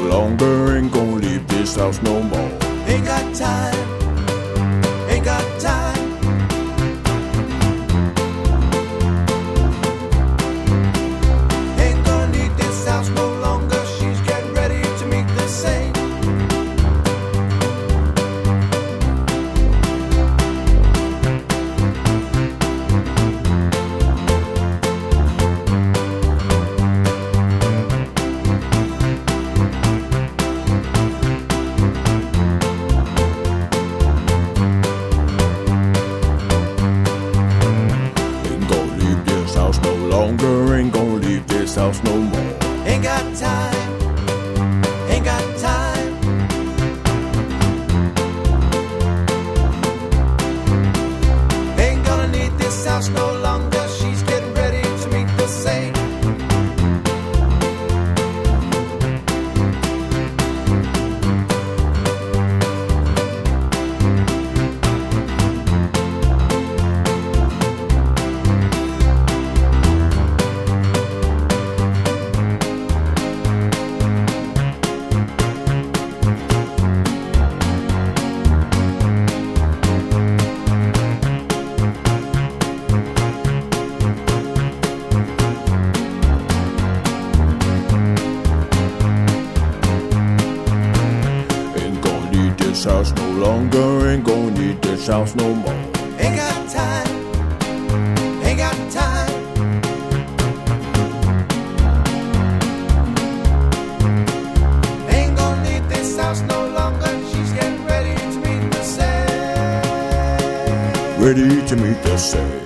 longer, ain't gonna leave this house no more. Ain't got time, ain't got time. Ain't gonna need this house no longer. She's getting ready to meet the saint. Longer, ain't gonna leave this house no more. Ain't got time, ain't got time. Ain't gonna need this house no longer. She's getting ready to meet the saint. This house no longer, ain't gonna need this house no more. Ain't got time, ain't got time. Ain't gonna need this house no longer. She's getting ready to meet the saint. Ready to meet the saint.